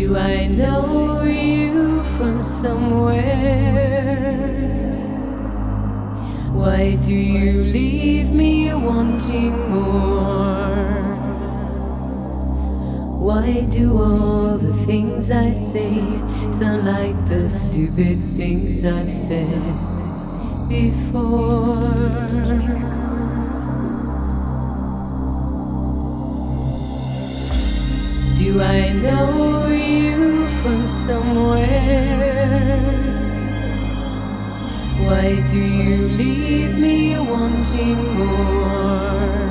Do I know you from somewhere? Why do you leave me wanting more? Why do all the things I say sound like the stupid things I've said before? Do I know you from somewhere? Why do you leave me wanting more?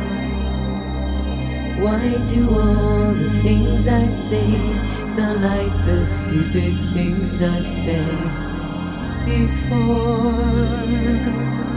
Why do all the things I say sound like the stupid things I've said before?